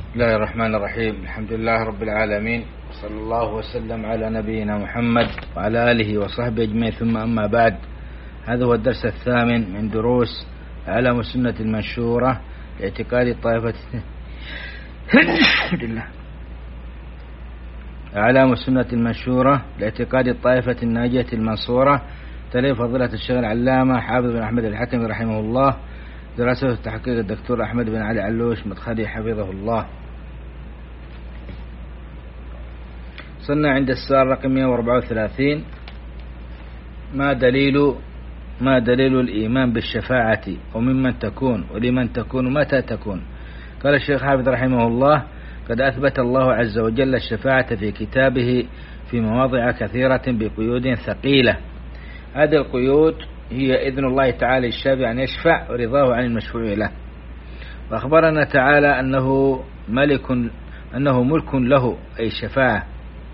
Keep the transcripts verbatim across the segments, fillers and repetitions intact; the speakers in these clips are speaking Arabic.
بسم الله الرحمن الرحيم. الحمد لله رب العالمين، صلى الله وسلم على نبينا محمد وعلى آله وصحبه أجمعين، ثم أما بعد. هذا هو الدرس الثامن من دروس أعلام السنة المنشورة لاعتقاد الطائفة الحمد لله أعلام السنة المنشورة لاعتقاد الطائفة الناجية المنصورة، تلي فضيلة الشيخ العلامة حافظ بن أحمد الحكمي رحمه الله، دراسة تحقيق الدكتور أحمد بن علي علوش مدخلي حفظه الله. صلنا عند السؤال رقم مئة وأربعة وثلاثين: ما دليل ما دليل الإيمان بالشفاعة وممن تكون ولمن تكون متى تكون؟ قال الشيخ حافظ رحمه الله: قد أثبت الله عز وجل الشفاعة في كتابه في مواضع كثيرة بقيود ثقيلة. هذه القيود هي إذن الله تعالى للشافع أن يشفع ورضاه عن المشفوع له. وأخبرنا تعالى أنه ملك أنه ملك له، أي الشفاعة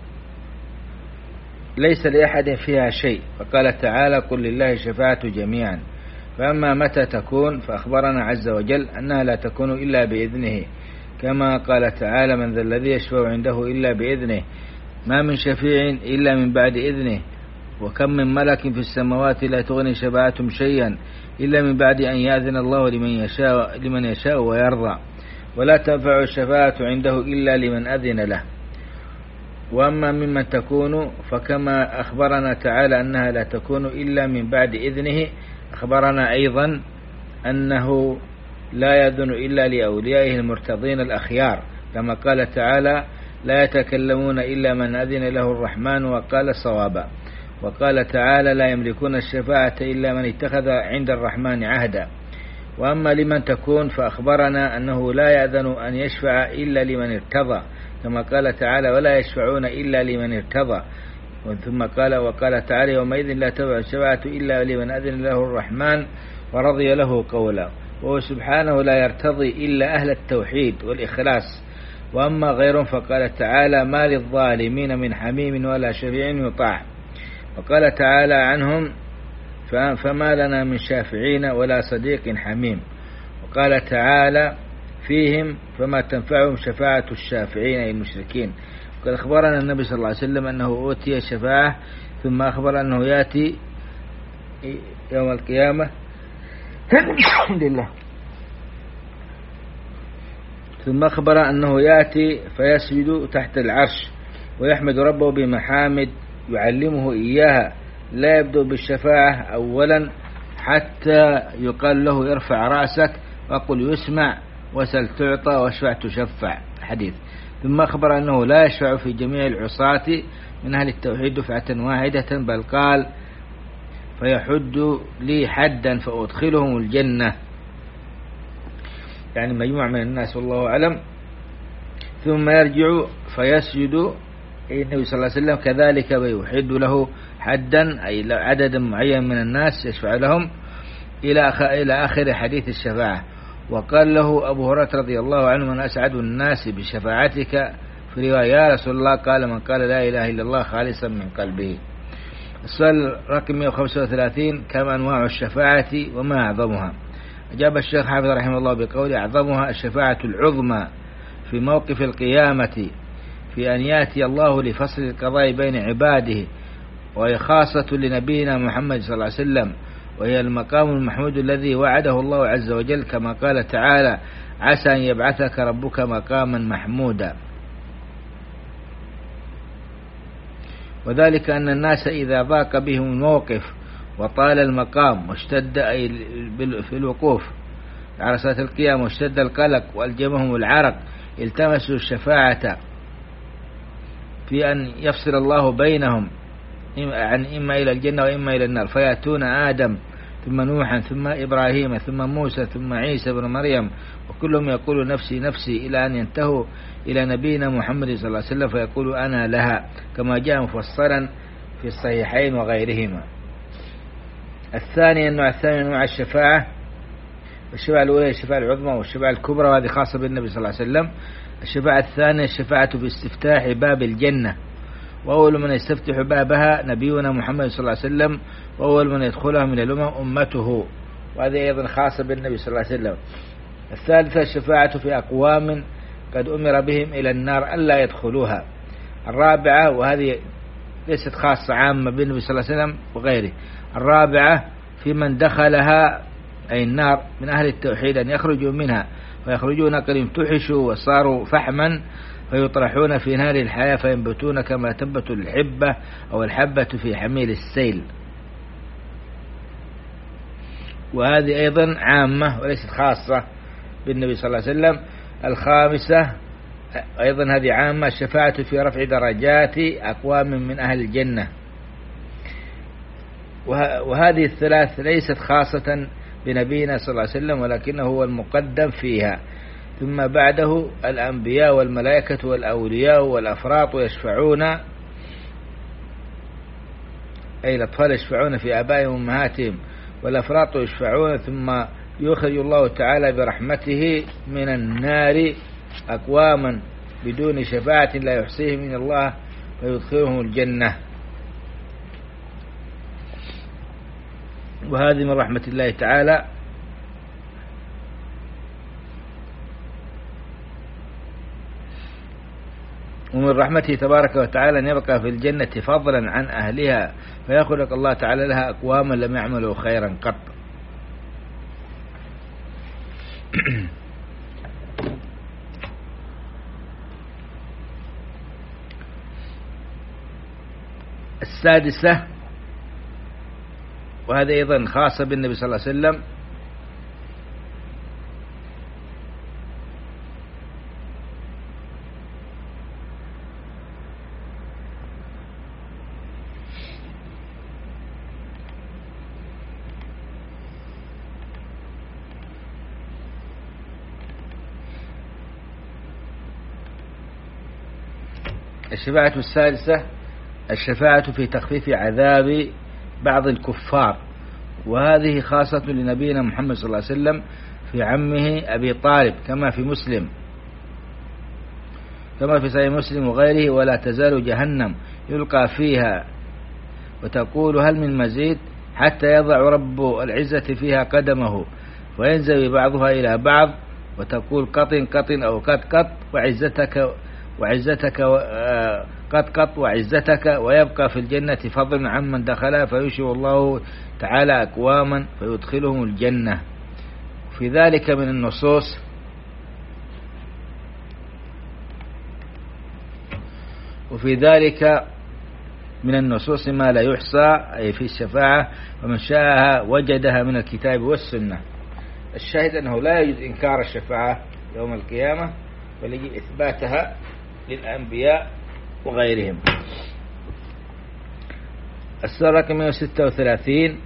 ليس لأحد فيها شيء، فقال تعالى: قل لله الشفاعة جميعا. فأما متى تكون فأخبرنا عز وجل أنها لا تكون إلا بإذنه، كما قال تعالى: من ذا الذي يشفع عنده إلا بإذنه، ما من شفيع إلا من بعد إذنه، وكم من ملك في السماوات لا تغني شفاعتهم شيئا إلا من بعد أن يأذن الله لمن يشاء, لمن يشاء ويرضى، ولا تنفع الشفاعة عنده إلا لمن أذن له. وأما ممن تكون فكما أخبرنا تعالى أنها لا تكون إلا من بعد إذنه، أخبرنا أيضا أنه لا يأذن إلا لأوليائه المرتضين الأخيار، كما قال تعالى: لا يتكلمون إلا من أذن له الرحمن وقال صوابا. وقال تعالى: لا يملكون الشفاعة إلا من اتخذ عند الرحمن عهدا. وأما لمن تكون فأخبرنا أنه لا يأذن أن يشفع إلا لمن ارتضى، كما قال تعالى: ولا يشفعون إلا لمن ارتضى. ثم قال: وقال تعالى: يومئذ لا تنفع الشفاعة إلا لمن أذن له الرحمن ورضي له قولا. وهو سبحانه لا يرتضي إلا أهل التوحيد والإخلاص. وأما غيرهم فقال تعالى: ما للظالمين من حميم ولا شفيع يطاع. وقال تعالى عنهم: فما لنا من شافعين ولا صديق حميم. وقال تعالى فيهم: فما تنفعهم شفاعة الشافعين المشركين. وقد أخبرنا النبي صلى الله عليه وسلم أنه أوتي الشفاعة، ثم أخبر أنه يأتي يوم القيامة الحمد لله ثم أخبر أنه يأتي فيسجد تحت العرش ويحمد ربه بمحامد يعلمه إياها، لا يبدأ بالشفاعة أولا حتى يقال له: ارفع رأسك وقل يسمع، وسل تعطى، واشفع تشفع. حديث. ثم أخبر أنه لا يشفع في جميع العصاة من أهل التوحيد دفعة واحدة، بل قال: فيحد لي حدا فأدخلهم الجنة، يعني مجموعة من الناس والله أعلم. ثم يرجع فيسجد النبي صلى الله عليه وسلم كذلك ويحد له حدا، أي عدد معين من الناس يشفع لهم إلى آخر حديث الشفاعة. وقال له أبو هريرة رضي الله عنه: من أسعد الناس بشفاعتك؟ في رواية: يا رسول الله. قال: من قال لا إله إلا الله خالصا من قلبه. السؤال رقم مئة وخمسة وثلاثين: كم أنواع الشفاعة وما أعظمها؟ أجاب الشيخ حافظ رحمه الله بقول: أعظمها الشفاعة العظمى في موقف القيامة، في أن يأتي الله لفصل القضاء بين عباده، وهي خاصة لنبينا محمد صلى الله عليه وسلم، وهي المقام المحمود الذي وعده الله عز وجل، كما قال تعالى: عسى أن يبعثك ربك مقاما محمودا. وذلك أن الناس إذا ضاق بهم الموقف وطال المقام واشتد أي في الوقوف عرصات القيام واشتد القلق والجمهم العرق، التمسوا الشفاعة في أن يفصل الله بينهم عن إما إلى الجنة وإما إلى النار، فيأتون آدم ثم نوحا ثم إبراهيم ثم موسى ثم عيسى بن مريم، وكلهم يقول نفسي نفسي، إلى أن ينتهوا إلى نبينا محمد صلى الله عليه وسلم فيقول أنا لها، كما جاء مفصلا في الصحيحين وغيرهما. الثاني النوع الثاني أنواع الشفاعة: الشفاعة الأولى الشفاعة العظمى والشفاعة الكبرى، وهذه خاصة بالنبي صلى الله عليه وسلم. الشفاعة الثانية الشفاعة باستفتاح باب الجنة، وأول من يستفتح بابها نبينا محمد صلى الله عليه وسلم، وأول من يدخلها من الأمم أمته، وهذه أيضا خاصة بالنبي صلى الله عليه وسلم. الثالثة الشفاعة في أقوام قد أمر بهم إلى النار ألا يدخلوها. الرابعة، وهذه ليست خاصة عامة بالنبي صلى الله عليه وسلم وغيره، الرابعة في من دخلها أي النار من أهل التوحيد أن يخرجوا منها فيخرجون قد امتحشوا وصاروا فحما فيطرحون في نار الحياة فينبتون كما تنبت الحبة أو الحبة في حميل السيل. وهذه أيضا عامة وليست خاصة بالنبي صلى الله عليه وسلم. الخامسة أيضا هذه عامة، الشفاعة في رفع درجات أقوام من أهل الجنة. وهذه الثلاث ليست خاصة بنبينا صلى الله عليه وسلم ولكنه هو المقدم فيها، ثم بعده الأنبياء والملائكة والأولياء والأفراط يشفعون، أي الأطفال يشفعون في آبائهم وأمهاتهم، والأفراط يشفعون، ثم يخرج الله تعالى برحمته من النار أقواما بدون شفاعة لا يحصيهم من الله فيدخلهم الجنة. وهذه من رحمة الله تعالى. ومن رحمته تبارك وتعالى أن يبقى في الجنة فضلا عن أهلها فيخلق الله تعالى لها أقواما لم يعملوا خيرا قط. السادسة، وهذا أيضا خاصة بالنبي صلى الله عليه وسلم، الشفاعة السادسة الشفاعة في تخفيف عذاب بعض الكفار، وهذه خاصة لنبينا محمد صلى الله عليه وسلم في عمه أبي طالب كما في مسلم كما في صحيح مسلم وغيره: ولا تزال جهنم يلقى فيها وتقول هل من مزيد حتى يضع رب العزة فيها قدمه وينزوي بعضها إلى بعض وتقول قط قط أو قط قط وعزتك وعزتك قط قط وعزتك، ويبقى في الجنة فضل عمن دخلها فيشفع الله تعالى أقواما فيدخلهم الجنة. في ذلك من النصوص وفي ذلك من النصوص ما لا يحصى أي في الشفاعة، ومن شاءها وجدها من الكتاب والسنة. الشاهد أنه لا يجوز إنكار الشفاعة يوم القيامة، بل يجب إثباتها للأنبياء وغيرهم. السؤال رقم مئة وستة وثلاثين: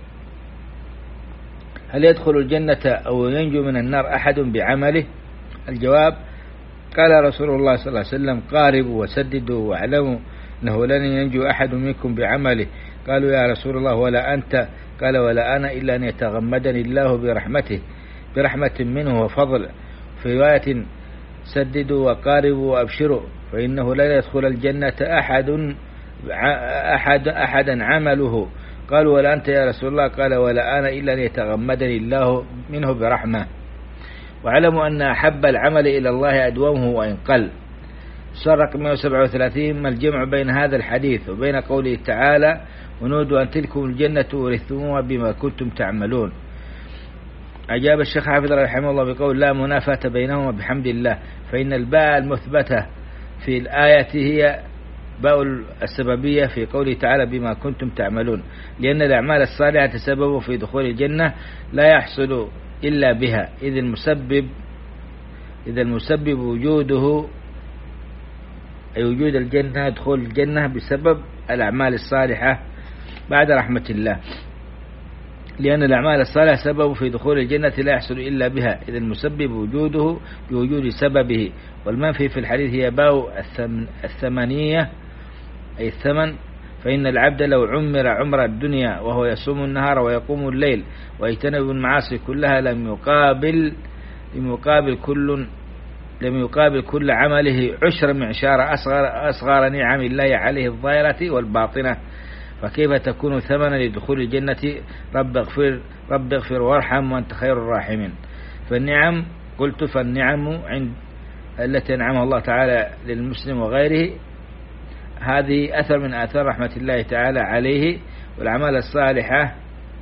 هل يدخل الجنة أو ينجو من النار أحد بعمله؟ الجواب: قال رسول الله صلى الله عليه وسلم: قاربوا وسددوا واعلموا أنه لن ينجو أحد منكم بعمله. قالوا: يا رسول الله ولا أنت؟ قال: ولا أنا إلا أن يتغمدني الله برحمته برحمة منه وفضل. في رواية: سددوا وقاربوا وأبشروا فإنه لا يدخل الجنة أحد أحد أحدا عمله. قالوا: ولا أنت يا رسول الله؟ قال: ولا أنا إلا أن يتغمدني الله منه برحمة. واعلموا أن أحب العمل إلى الله أدومه وإن قل. السؤال رقم مئة وسبعة وثلاثين: ما الجمع بين هذا الحديث وبين قوله تعالى: ونودوا أن تلكم الجنة ورثتموها بما كنتم تعملون؟ أجاب الشيخ حافظ رحمه الله بقول: لا منافاة بينهما بحمد الله، فإن الباء المثبتة في الآية هي باء السببية في قوله تعالى بما كنتم تعملون، لأن الأعمال الصالحة سبب في دخول الجنة لا يحصل إلا بها، إذ المسبب إذا المسبب وجوده أي وجود الجنة دخول الجنة بسبب الأعمال الصالحة بعد رحمة الله، لأن الأعمال الصالحة سبب في دخول الجنة لا يحصل إلا بها، إذا المسبب وجوده بوجود سببه. والمنفي في الحديث هي باء الثمانية أي الثمن، فإن العبد لو عمر عمر الدنيا وهو يصوم النهار ويقوم الليل ويجتنب المعاصي كلها لم يقابل لم يقابل كل لم يقابل كل عمله عشر معشار أصغر أصغر نعم الله عليه الظاهرة والباطنة، فكيف تكون ثمنا لدخول الجنة؟ رب اغفر رب اغفر وارحم وأنت خير الراحمين. فالنعم قلت فالنعم عند التي أنعمها الله تعالى للمسلم وغيره، هذه أثر من آثار رحمة الله تعالى عليه. والأعمال الصالحة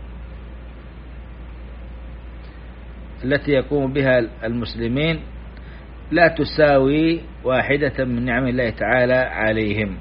التي يقوم بها المسلمين لا تساوي واحدة من نعم الله تعالى عليهم.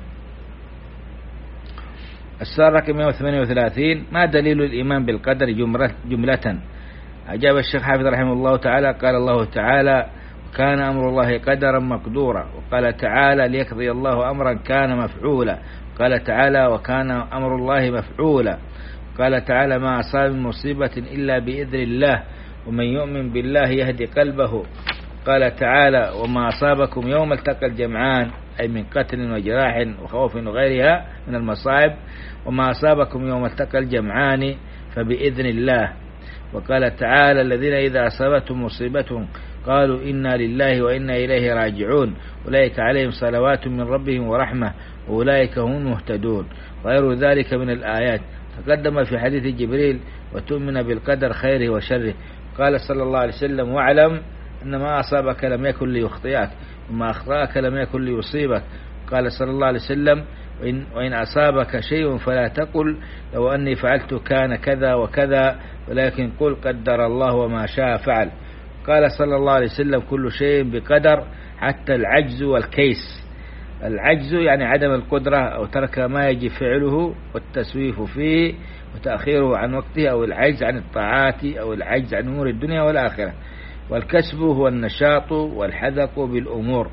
السؤال رقم مئة وثمانية وثلاثين: ما دليل الإيمان بالقدر جملة؟ أجاب الشيخ حافظ رحمه الله تعالى: قال الله تعالى: كان أمر الله قدرا مقدورا. وقال تعالى: ليقضي الله أمرا كان مفعولا. قال تعالى: وكان أمر الله مفعولا. قال تعالى: ما أصاب من مصيبة إلا بإذن الله ومن يؤمن بالله يهدي قلبه. قال تعالى: وما أصابكم يوم التقى الجمعان، أي من قتل وجراح وخوف وغيرها من المصائب، وما أصابكم يوم التقى الجمعان فبإذن الله. وقال تعالى: الذين إذا أصابتهم مصيبة قالوا إنا لله وإنا إليه راجعون أولئك عليهم صلوات من ربهم ورحمة وأولئك هم المهتدون، غير ذلك من الآيات. تقدم في حديث جبريل: وتؤمن بالقدر خيره وشره. قال صلى الله عليه وسلم: واعلم أن ما أصابك لم يكن ليخطئك وما أخطأك لم يكن ليصيبك. قال صلى الله عليه وسلم: وإن, وإن أصابك شيء فلا تقل لو أني فعلت كان كذا وكذا، ولكن قل قدر الله وما شاء فعل. قال صلى الله عليه وسلم: كل شيء بقدر حتى العجز والكيس. العجز يعني عدم القدرة أو ترك ما يجب فعله والتسويف فيه وتأخيره عن وقته، أو العجز عن الطاعات، أو العجز عن أمور الدنيا والآخرة. والكسب هو النشاط والحذق بالأمور.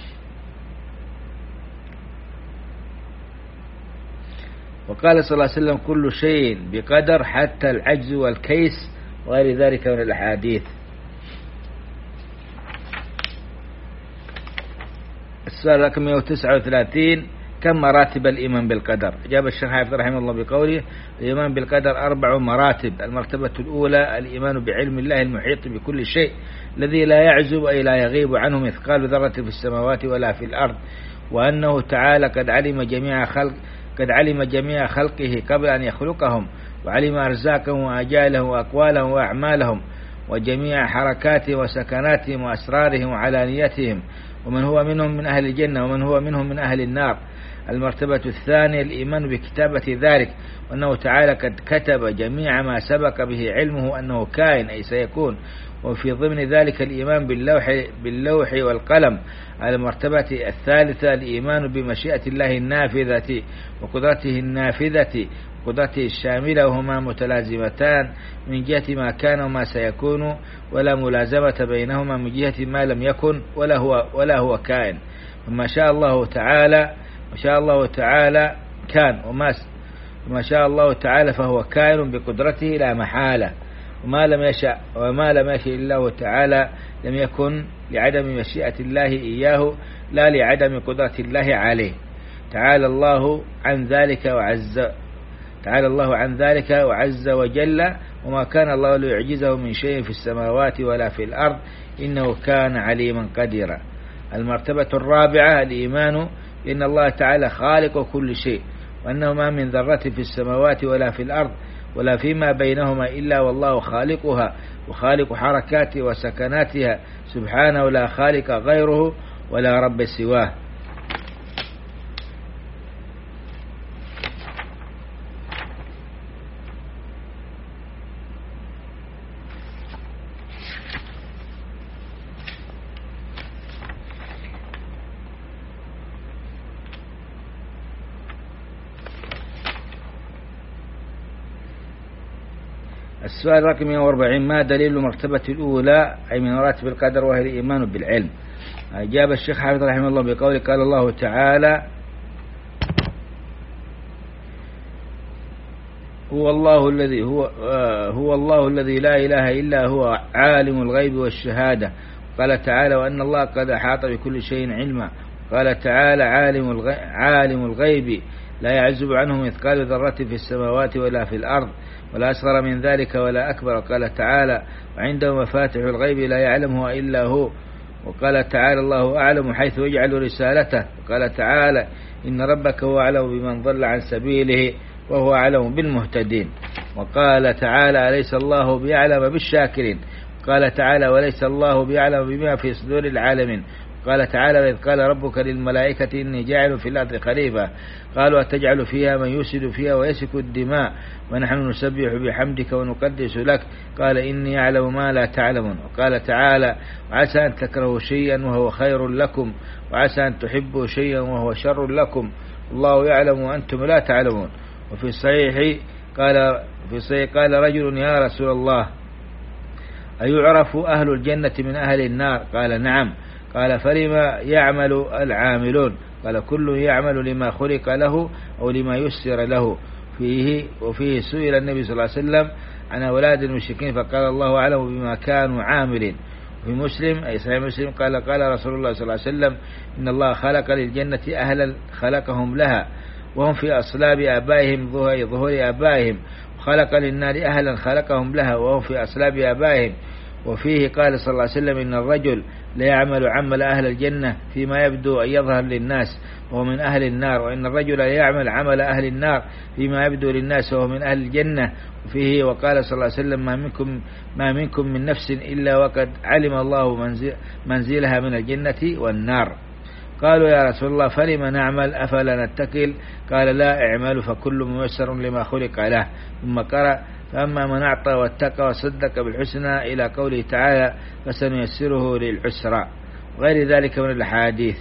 وقال صلى الله عليه وسلم: كل شيء بقدر حتى العجز والكيس، وغير ذلك من الأحاديث. السؤال رقم مئة وتسعة وثلاثين: كم مراتب الإيمان بالقدر؟ أجاب الشيخ حافظ رحمه الله بقوله: الإيمان بالقدر أربع مراتب. المرتبة الأولى الإيمان بعلم الله المحيط بكل شيء، الذي لا يعزب أي لا يغيب عنه مثقال ذرة في السماوات ولا في الأرض، وأنه تعالى قد علم جميع خلق قد علم جميع خلقه قبل أن يخلقهم، وعلم أرزاقهم وأجالهم وأقوالهم وأعمالهم وجميع حركاتهم وسكناتهم وأسرارهم وعلانيتهم، ومن هو منهم من أهل الجنة ومن هو منهم من أهل النار. المرتبة الثانية الإيمان بكتابة ذلك، وأنه تعالى قد كتب جميع ما سبق به علمه أنه كائن أي سيكون، وفي ضمن ذلك الإيمان باللوح, باللوح والقلم. المرتبة الثالثة الإيمان بمشيئة الله النافذة وقدرته النافذة وقدرته الشاملة، وهما متلازمتان من جهة ما كان وما سيكون، ولا ملازمة بينهما من جهة ما لم يكن ولا هو, ولا هو كائن. وما شاء الله تعالى ما شاء الله تعالى كان، وما وما شاء الله تعالى فهو كائن بقدرته لا محالة، وما لم يشاء وما لم يشاء الله تعالى لم يكن، لعدم مشيئة الله إياه لا لعدم قدرة الله عليه. تعالى الله عن ذلك وعز تعالى الله عن ذلك وعز وجل، وما كان الله ليعجزه من شيء في السماوات ولا في الأرض إنه كان عليما قديرا. المرتبة الرابعة الإيمان بأن الله تعالى خالق كل شيء، وأنه ما من ذرة في السماوات ولا في الأرض ولا فيما بينهما إلا والله خالقها وخالق حركاتها وسكناتها سبحانه، لا خالق غيره ولا رب سواه. السؤال رقم مئة وأربعين: ما دليل المرتبة الأولى أي من مراتب القدر وهي الإيمان بالعلم؟ أجاب الشيخ حافظ رحمه الله بقوله: قال الله تعالى: هو الله الذي هو هو الله الذي لا إله إلا هو عالم الغيب والشهادة. قال تعالى: وأن الله قد أحاط بكل شيء علما. قال تعالى: عالم الغيب, عالم الغيب لا يعزب عنه مثقال ذرة في السماوات ولا في الأرض ولا أصغر من ذلك ولا أكبر. قال تعالى: وعنده مفاتح الغيب لا يعلمها إلا هو. وقال تعالى: الله أعلم حيث يجعل رسالته. وقال تعالى: إن ربك هو أعلم بمن ضل عن سبيله وهو أعلم بالمهتدين. وقال تعالى: أليس الله بيعلم بالشاكرين. قال تعالى: وليس الله بيعلم بما في صدور العالمين. قال تعالى: وإذ قال ربك للملائكة إني جاعل في الأرض خليفة قالوا أتجعل فيها من يفسد فيها ويسفك الدماء ونحن نسبح بحمدك ونقدس لك قال إني أعلم ما لا تعلمون. وقال تعالى: وعسى أن تكرهوا شيئا وهو خير لكم وعسى أن تحبوا شيئا وهو شر لكم الله يعلم وأنتم لا تعلمون. وفي الصحيح قال في الصحيح قال رجل: يا رسول الله أيعرف أهل الجنة من أهل النار؟ قال: نعم. قال: فلما يعمل العاملون؟ قال: كل يعمل لما خلق له أو لما يسر له. فيه وفيه سئل النبي صلى الله عليه وسلم عن أولاد المشركين فقال: الله أعلم بما كانوا عاملين. وفي مسلم أي صحيح مسلم قال: قال رسول الله صلى الله عليه وسلم: إن الله خلق للجنة أهلا خلقهم لها وهم في أصلاب آبائهم ظهور آبائهم، وخلق للنار أهلا خلقهم لها وهم في أصلاب آبائهم. وفيه قال صلى الله عليه وسلم: إن الرجل ليعمل عمل أهل الجنة فيما يبدو أن يظهر للناس وهو من أهل النار، وإن الرجل ليعمل عمل أهل النار فيما يبدو للناس وهو من أهل الجنة. وفيه وقال صلى الله عليه وسلم: ما منكم, ما منكم من نفس إلا وقد علم الله منزل منزلها من الجنة والنار. قالوا: يا رسول الله فلما نعمل أفلا نتكل؟ قال: لا اعملوا فكل ميسر لما خلق له. ثم قرأ: فأما من أعطى واتقى وصدق بالحسنى إلى قوله تعالى: فسنيسره للعسرى، وغير ذلك من الأحاديث.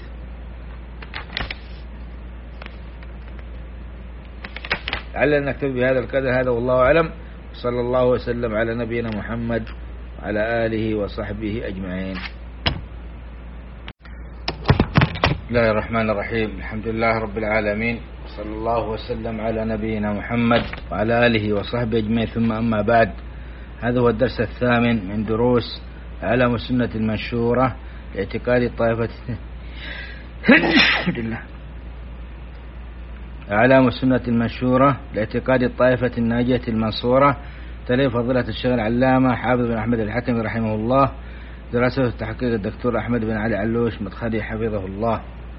لعلنا نكتفي بهذا القدر. هذا والله أعلم، صلى الله وسلم على نبينا محمد وعلى آله وصحبه أجمعين. بسم الله الرحمن الرحيم. الحمد لله رب العالمين، صلى الله وسلم على نبينا محمد وعلى آله وصحبه أجمعين. ثم أما بعد، هذا هو الدرس الثامن من دروس أعلام السنة المنشورة لاعتقاد الطائفة أعلام السنة المنشورة لاعتقاد الطائفة الناجية المنصورة، تأليف فضيلة الشيخ العلامة حافظ بن أحمد الحكمي رحمه الله، دراسة تحقيق الدكتور أحمد بن علي علوش مدخلي حفظه الله.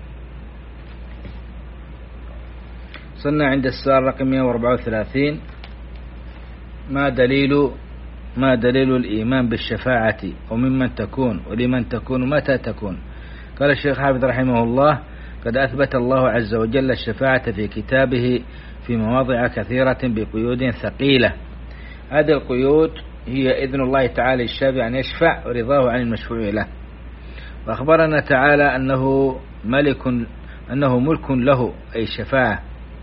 صلنا عند السؤال رقم مئة وأربعة وثلاثين: ما دليل ما دليل الإيمان بالشفاعة وممن تكون ولمن تكون متى تكون؟ قال الشيخ حافظ رحمه الله: قد أثبت الله عز وجل الشفاعة في كتابه في مواضع كثيرة بقيود ثقيلة. هذه القيود هي إذن الله تعالى للشافع أن يشفع ورضاه عن المشفوع له. وأخبرنا تعالى أنه ملك أنه ملك له، أي الشفاعة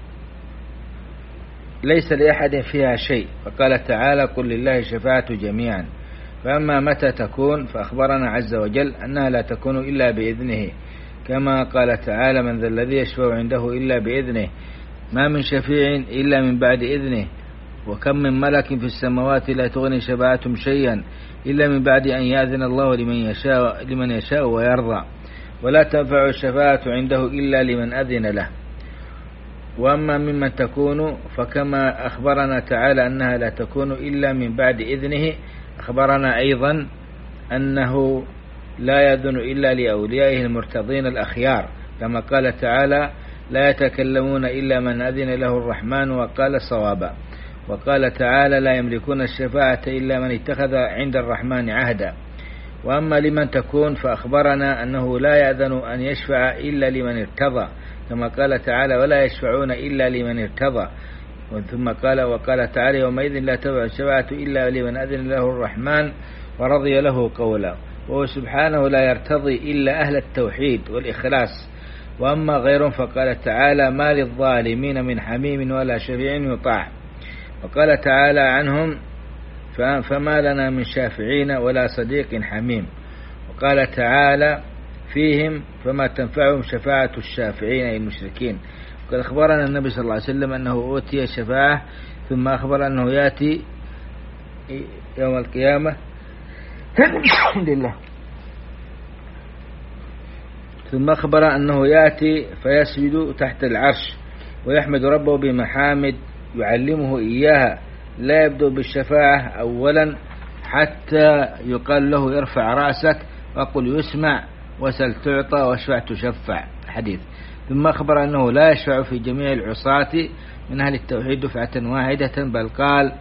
ليس لأحد فيها شيء. فقال تعالى: قل لله الشفاعة جميعا. فأما متى تكون فأخبرنا عز وجل أنها لا تكون إلا بإذنه، كما قال تعالى: من ذا الذي يشفع عنده إلا بإذنه، ما من شفيع إلا من بعد إذنه، وكم من ملك في السماوات لا تغني شفاعتهم شيئا إلا من بعد أن يأذن الله لمن يشاء, لمن يشاء ويرضى، ولا تنفع الشفاعة عنده إلا لمن أذن له. وأما ممن تكون فكما أخبرنا تعالى أنها لا تكون إلا من بعد إذنه، أخبرنا أيضا أنه لا يأذن إلا لأوليائه المرتضين الأخيار، كما قال تعالى: لا يتكلمون إلا من أذن له الرحمن وقال صوابا. وقال تعالى: لا يملكون الشفاعة إلا من اتخذ عند الرحمن عهدا. وأما لمن تكون فأخبرنا أنه لا يأذن أن يشفع إلا لمن ارتضى، كما قال تعالى: ولا يشفعون إلا لمن ارتضى. ثم قال: وقال تعالى: يومئذ لا تنفع الشفاعة إلا لمن أذن له الرحمن ورضي له قولا. وهو سبحانه لا يرتضي إلا أهل التوحيد والإخلاص. وأما غيرهم فقال تعالى: ما للظالمين من حميم ولا شفيع يطاع. وقال تعالى عنهم: فما لنا من شافعين ولا صديق حميم. وقال تعالى فيهم: فما تنفعهم شفاعة الشافعين أي المشركين. وقد أخبرنا النبي صلى الله عليه وسلم أنه أوتي الشفاعة، ثم أخبر أنه يأتي يوم القيامة لله ثم أخبر أنه يأتي فيسجد تحت العرش ويحمد ربه بمحامد يعلمه إياها، لا يبدأ بالشفاعة أولا حتى يقال له: ارفع رأسك وقل يسمع وسل تعطى واشفع تشفع. حديث. ثم أخبر أنه لا يشفع في جميع العصاة من أهل التوحيد دفعة واحدة، بل قال: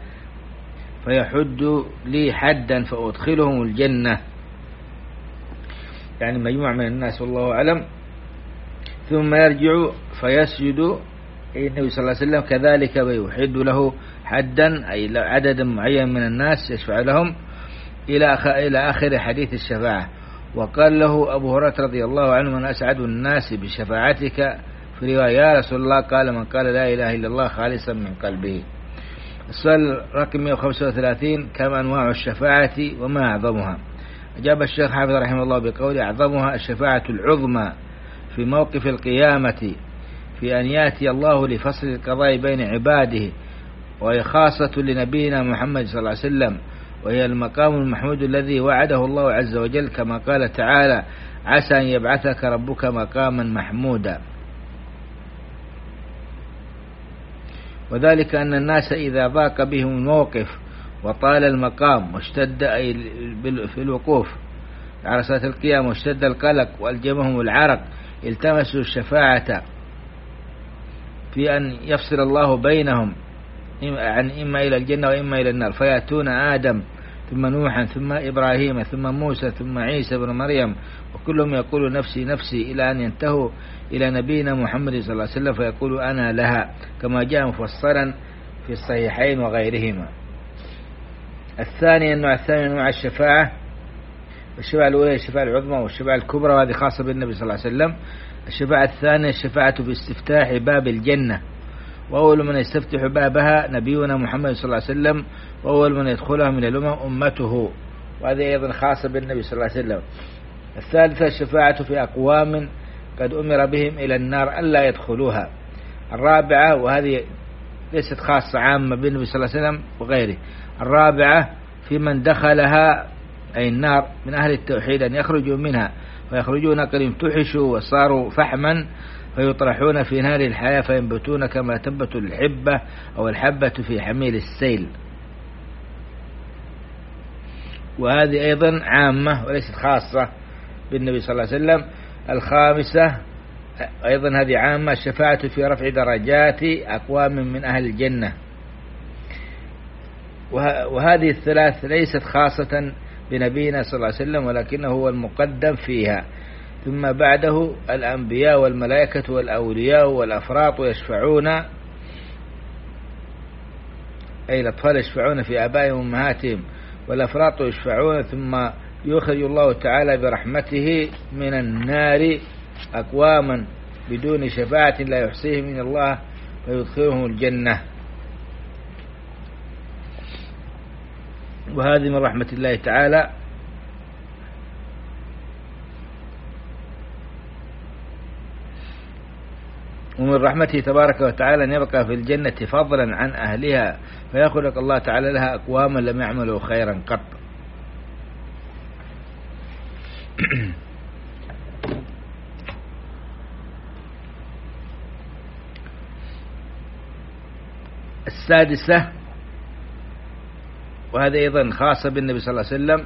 فيحد لي حدا فأدخلهم الجنة. يعني مجموعة من الناس والله أعلم، ثم يرجع فيسجد النبي صلى الله عليه وسلم كذلك ويحد له حدا أي عدد معين من الناس يشفع لهم إلى إلى آخر حديث الشفاعة. وقال له أبو هريرة رضي الله عنه: من أسعد الناس بشفاعتك؟ في رواية: يا رسول الله، قال: من قال لا إله إلا الله خالصا من قلبه. السؤال رقم مئة وخمسة وثلاثين: كم أنواع الشفاعة وما أعظمها؟ أجاب الشيخ حافظ رحمه الله بقول: أعظمها الشفاعة العظمى في موقف القيامة، في أن يأتي الله لفصل القضاء بين عباده، وهي خاصة لنبينا محمد صلى الله عليه وسلم، وهي المقام المحمود الذي وعده الله عز وجل، كما قال تعالى: عسى أن يبعثك ربك مقاما محمودا. وذلك أن الناس إذا ضاق بهم الموقف وطال المقام واشتد أي في الوقوف على صلاة القيام واشتد القلق والجمهم العرق، التمسوا الشفاعة في أن يفصل الله بينهم عن إما إلى الجنة وإما إلى النار، فيأتون آدم ثم نوحا ثم إبراهيم ثم موسى ثم عيسى بن مريم، وكلهم يقول نفسي نفسي، إلى أن ينتهوا إلى نبينا محمد صلى الله عليه وسلم فيقول أنا لها، كما جاء مفصلا في الصحيحين وغيرهما. الثاني النوع الثاني أنواع الشفاعة. الشفاعة الأولى الشفاعة العظمى والشفاعة الكبرى، وهذه خاصة بالنبي صلى الله عليه وسلم. الشفاعة الثانية الشفاعة باستفتاح باب الجنة، وأول من يستفتح بابها نبينا محمد صلى الله عليه وسلم، وأول من يدخلها من الأمم أمته، وهذه أيضا خاصة بالنبي صلى الله عليه وسلم. الثالثة الشفاعة في أقوام قد أمر بهم إلى النار ألا يدخلوها. الرابعة، وهذه ليست خاصة عامة بالنبي صلى الله عليه وسلم وغيره، الرابعة في من دخلها أي النار من أهل التوحيد أن يخرجوا منها، فيخرجون قد امتحشوا وصاروا فحما، فيطرحون في نار الحياة فينبتون كما تنبت الحبة أو الحبة في حميل السيل، وهذه أيضا عامة وليست خاصة بالنبي صلى الله عليه وسلم. الخامسة أيضا هذه عامة، الشفاعة في رفع درجات أقوام من أهل الجنة، وهذه الثلاث ليست خاصة بنبينا صلى الله عليه وسلم، ولكنه هو المقدم فيها، ثم بعده الأنبياء والملائكة والأولياء والأفراط يشفعون، أي الأطفال يشفعون في آبائهم وأمهاتهم، والأفراط يشفعون، ثم يخرج الله تعالى برحمته من النار أقواما بدون شفاعة لا يحصيهم من الله فيدخلهم الجنة، وهذه من رحمة الله تعالى. ومن رحمته تبارك وتعالى أن يبقى في الجنة فضلا عن أهلها، فيخلق الله تعالى لها أقواما لم يعملوا خيرا قط. السادسة، وهذا أيضا خاصة بالنبي صلى الله عليه وسلم،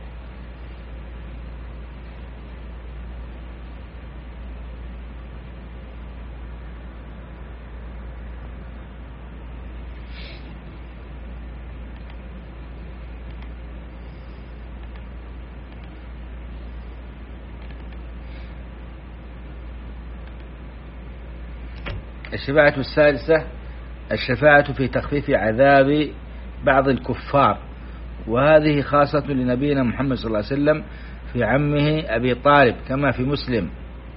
الشفاعة السادسة الشفاعة في تخفيف عذاب بعض الكفار، وهذه خاصة لنبينا محمد صلى الله عليه وسلم في عمه أبي طالب، كما في مسلم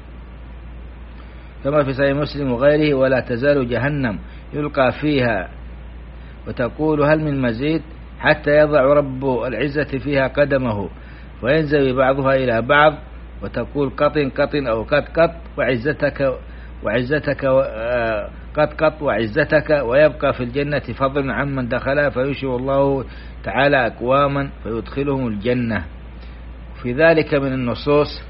كما في صحيح مسلم وغيره: ولا تزال جهنم يلقى فيها وتقول هل من مزيد، حتى يضع رب العزة فيها قدمه وينزوي بعضها إلى بعض، وتقول قط قط أو قط قط وعزتك وعزتك قط قط وعزتك، ويبقى في الجنة فضل عمن دخلها، فيشفع الله تعالى أقواما فيدخلهم الجنة. في ذلك من النصوص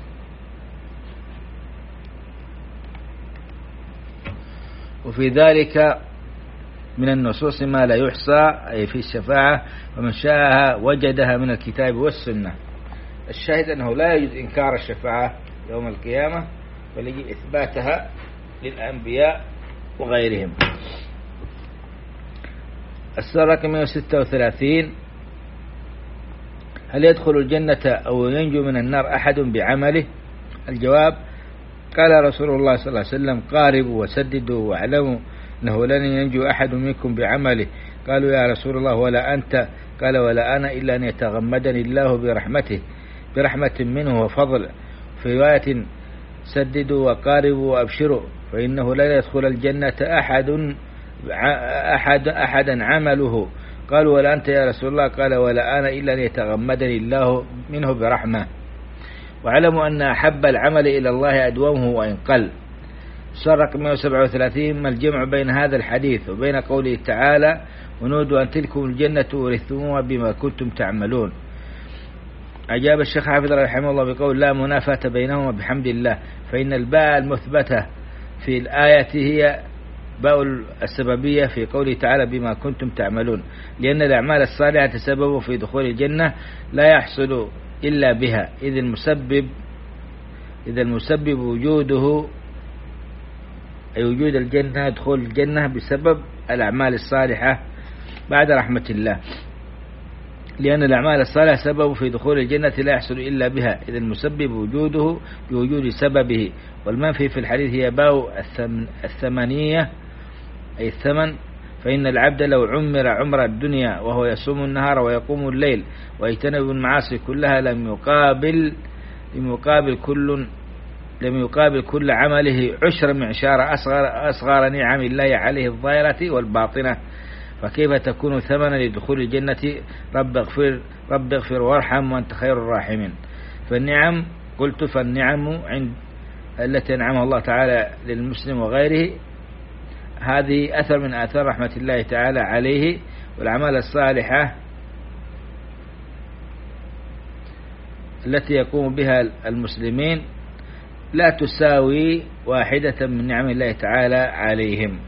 وفي ذلك من النصوص ما لا يحصى أي في الشفاعة، ومن شاءها وجدها من الكتاب والسنة. الشاهد أنه لا يجوز إنكار الشفاعة يوم القيامة، بل يجب إثباتها للأنبياء وغيرهم. السؤال رقم مئة وستة وثلاثين: هل يدخل الجنة أو ينجو من النار أحد بعمله؟ الجواب: قال رسول الله صلى الله عليه وسلم: قاربوا وسددوا واعلموا أنه لن ينجو أحد منكم بعمله. قالوا: يا رسول الله ولا أنت؟ قال: ولا أنا إلا أن يتغمدني الله برحمته برحمة منه وفضل. في رواية: سددوا وقاربوا وأبشروا فإنه لا يدخل الجنة أحد أحد أحدا عمله. قالوا: ولا أنت يا رسول الله؟ قال: ولا أنا إلا أن يتغمدني الله منه برحمة. واعلموا أن أحب العمل إلى الله أدومه وإن قل. السؤال رقم مئة وسبعة وثلاثين: ما الجمع بين هذا الحديث وبين قوله تعالى: ونودوا أن تلكم الجنة ورثتموها بما كنتم تعملون؟ أجاب الشيخ حافظ رحمه الله بقول: لا منافاة بينهما بحمد الله، فإن الباء المثبتة في الآية هي باء السببية في قوله تعالى: بما كنتم تعملون، لأن الأعمال الصالحة سبب في دخول الجنة لا يحصل إلا بها، إذ المسبب إذا المسبب وجوده أي وجود الجنة، دخول الجنة بسبب الأعمال الصالحة بعد رحمة الله، لأن الأعمال الصالحة سبب في دخول الجنة لا يحصل إلا بها، إذا المسبب وجوده بوجود سببه. والمنفي في الحديث هي باء الثمانية أي الثمن، فإن العبد لو عمر عمر الدنيا وهو يصوم النهار ويقوم الليل ويجتنب المعاصي كلها لم يقابل لم يقابل كل لم يقابل كل عمله عشر معشار أصغر أصغر نعم الله عليه الظاهرة والباطنة، فكيف تكون ثمنا لدخول الجنة؟ رب اغفر رب اغفر وارحم وأنت خير الراحمين. فالنعم قلت فالنعم عند التي أنعمها الله تعالى للمسلم وغيره هذه أثر من آثار رحمة الله تعالى عليه، والأعمال الصالحة التي يقوم بها المسلمين لا تساوي واحدة من نعم الله تعالى عليهم.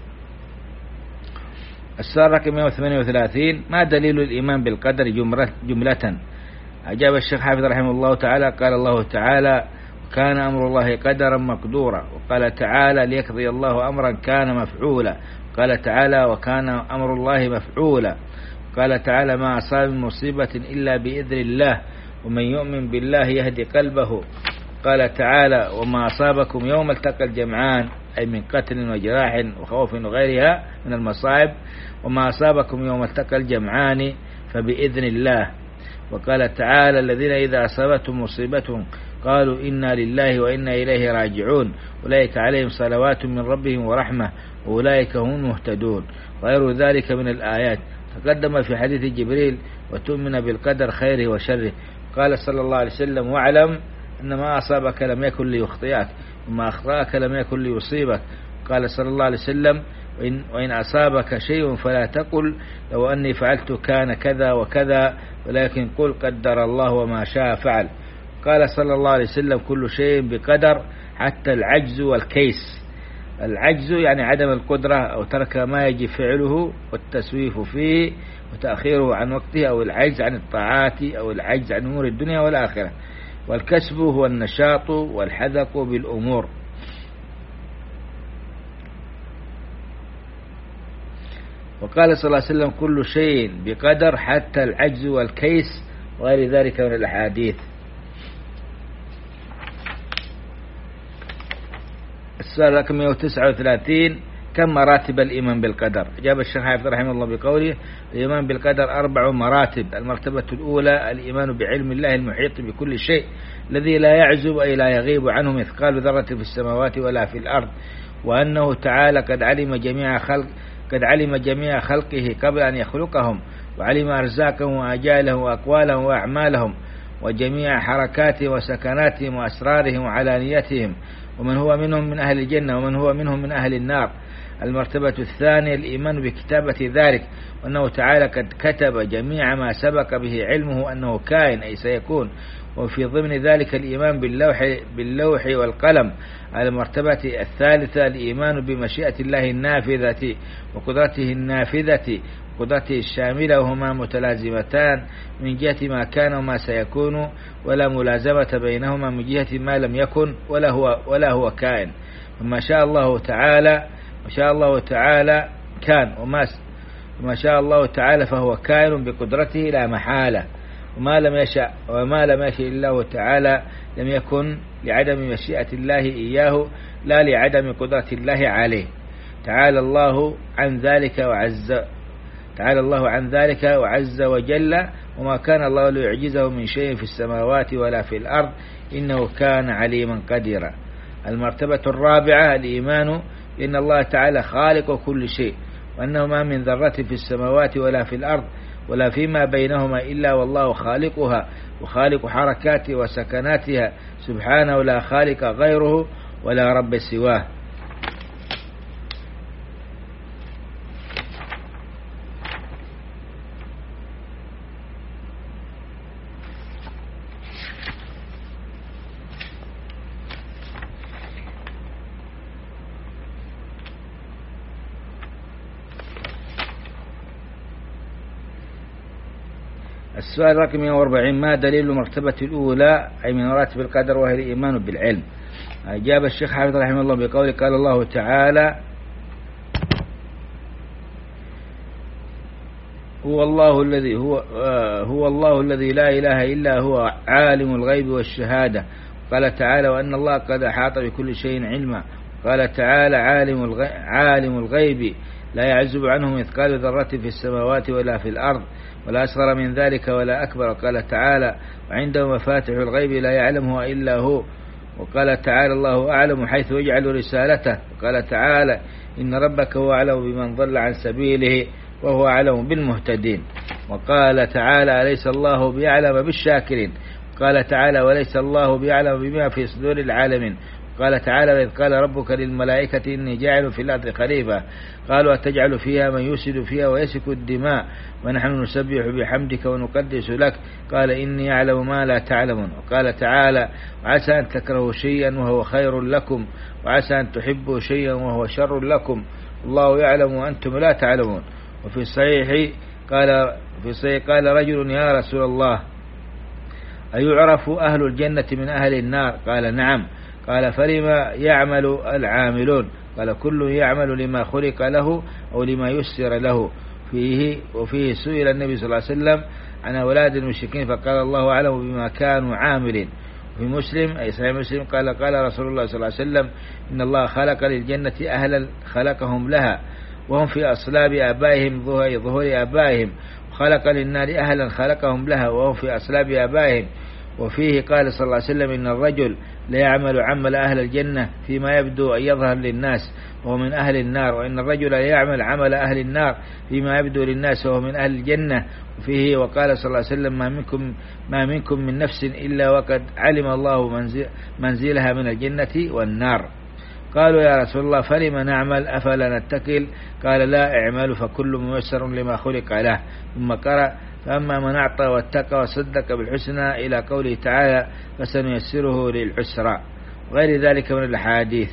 السؤال رقم مئة وثمانية وثلاثين: ما دليل الإيمان بالقدر جملة؟ أجاب الشيخ حافظ رحمه الله تعالى: قال الله تعالى: كان أمر الله قدرا مقدورا. وقال تعالى: ليقضي الله أمرا كان مفعولا. قال تعالى: وكان أمر الله مفعولا. قال تعالى: ما أصاب من مصيبة إلا بإذن الله ومن يؤمن بالله يهدي قلبه. قال تعالى: وما أصابكم يوم التقى الجمعان أي من قتل وجراح وخوف وغيرها من المصائب، وما أصابكم يوم التقى الجمعان فبإذن الله. وقال تعالى: الذين إذا أصابتهم مصيبة قالوا إنا لله وإنا إليه راجعون أولئك عليهم صلوات من ربهم ورحمة وأولئك هم المهتدون، غير ذلك من الآيات. تقدم في حديث جبريل: وتؤمن بالقدر خيره وشره. قال صلى الله عليه وسلم: واعلم أن ما أصابك لم يكن ليخطئك وما أخطأك لم يكن ليصيبك. قال صلى الله عليه وسلم: وإن, وإن أصابك شيء فلا تقل لو أني فعلت كان كذا وكذا، ولكن قل قدر الله وما شاء فعل. قال صلى الله عليه وسلم: كل شيء بقدر حتى العجز والكيس. العجز يعني عدم القدرة أو ترك ما يجب فعله والتسويف فيه وتأخيره عن وقته، أو العجز عن الطاعات أو العجز عن أمور الدنيا والآخرة. والكسب هو النشاط والحذق بالأمور. وقال صلى الله عليه وسلم: كل شيء بقدر حتى العجز والكيس وغير ذلك من الأحاديث. السؤال رقم مئة وتسعة وثلاثين: كم مراتب الإيمان بالقدر؟ أجاب الشيخ حافظ رحمه الله بقوله: الإيمان بالقدر أربع مراتب. المرتبة الأولى الإيمان بعلم الله المحيط بكل شيء الذي لا يعزب أي لا يغيب عنه مثقال ذرة في السماوات ولا في الأرض، وأنه تعالى قد علم جميع خلق قد علم جميع خلقه قبل أن يخلقهم، وعلم أرزاقهم وأجالهم وأقوالهم وأعمالهم وجميع حركاتهم وسكناتهم وأسرارهم وعلانيتهم، ومن هو منهم من أهل الجنة ومن هو منهم من أهل النار. المرتبة الثانية الإيمان بكتابة ذلك، وأنه تعالى قد كتب جميع ما سبق به علمه أنه كائن أي سيكون، وفي ضمن ذلك الإيمان باللوح, باللوح والقلم. المرتبة الثالثة الإيمان بمشيئة الله النافذة وقدرته النافذة وقدرته الشاملة، وهما متلازمتان من جهة ما كان وما سيكون، ولا ملازمة بينهما من جهة ما لم يكن ولا هو, ولا هو كائن. وما شاء الله تعالى ما شاء الله تعالى كان، وما وما شاء الله تعالى فهو كائن بقدرته لا محالة، وما لم يشاء وما لم يشاء الله تعالى لم يكن لعدم مشيئة الله إياه لا لعدم قدرة الله عليه. تعالى الله عن ذلك وعز تعالى الله عن ذلك وعز وجل، وما كان الله ليعجزه من شيء في السماوات ولا في الأرض إنه كان عليما قديرا. المرتبة الرابعة الإيمان بأن الله تعالى خالق كل شيء، وأنه ما من ذرة في السماوات ولا في الأرض ولا فيما بينهما إلا والله خالقها وخالق حركاتها وسكناتها سبحانه، لا خالق غيره ولا رب سواه. السؤال رقم مئة وأربعين: ما دليل المرتبة الأولى أي من مراتب القدر وهي الإيمان بالعلم؟ أجاب الشيخ حافظ رحمه الله بقوله: قال الله تعالى: هو الله الذي هو هو الله الذي لا إله إلا هو عالم الغيب والشهادة. قال تعالى: وأن الله قد أحاط بكل شيء علما. قال تعالى: عالم الغيب, عالم الغيب لا يعزب عنه مثقال ذرة في السماوات ولا في الأرض ولا أصغر من ذلك ولا أكبر. وقال تعالى: وعنده مفاتح الغيب لا يعلمها إلا هو. وقال تعالى: الله أعلم حيث يجعل رسالته. وقال تعالى: إن ربك هو أعلم بمن ضل عن سبيله وهو أعلم بالمهتدين. وقال تعالى: أليس الله بأعلم بالشاكرين. قال تعالى: وليس الله بأعلم بما في صدور العالمين. قال تعالى: وإذ قال ربك للملائكة إني جاعل في الأرض خليفة قالوا أتجعل فيها من يفسد فيها ويسفك الدماء ونحن نسبح بحمدك ونقدس لك قال إني أعلم ما لا تعلمون. وقال تعالى: وعسى أن تكرهوا شيئا وهو خير لكم وعسى أن تحبوا شيئا وهو شر لكم الله يعلم وأنتم لا تعلمون. وفي الصحيح قال في الصحيح قال رجل: يا رسول الله، أيعرف أهل الجنة من أهل النار؟ قال: نعم. قال: فلما يعمل العاملون؟ قال: كل يعمل لما خلق له أو لما يسر له. فيه وفيه سئل النبي صلى الله عليه وسلم عن أولاد المشركين فقال: الله أعلم بما كانوا عاملين. وفي مسلم أي صحيح مسلم قال: قال رسول الله صلى الله عليه وسلم: إن الله خلق للجنة أهلا خلقهم لها وهم في أصلاب آبائهم ظهور آبائهم، وخلق للنار أهلا خلقهم لها وهم في أصلاب آبائهم. وفيه قال صلى الله عليه وسلم: إن الرجل لا يعمل عمل أهل الجنة فيما يبدو أن يظهر للناس وهو من أهل النار، وإن الرجل لا يعمل عمل أهل النار فيما يبدو للناس وهو من أهل الجنة. وفيه وقال صلى الله عليه وسلم: ما منكم, ما منكم من نفس إلا وقد علم الله منزل منزلها من الجنة والنار. قالوا: يا رسول الله، فلما نعمل أفلا نتكل؟ قال: لا، اعملوا فكل ميسر لما خلق له. ثم قرأ: فأما من أعطى واتقى وصدق بالحسنى إلى قوله تعالى: فسنيسره للعسرى، وغير ذلك من الأحاديث.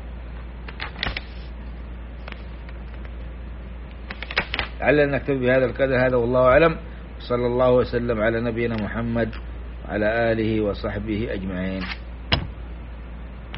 لعلنا نكتب بهذا القدر. هذا والله أعلم، صلى الله وسلم على نبينا محمد وعلى آله وصحبه أجمعين.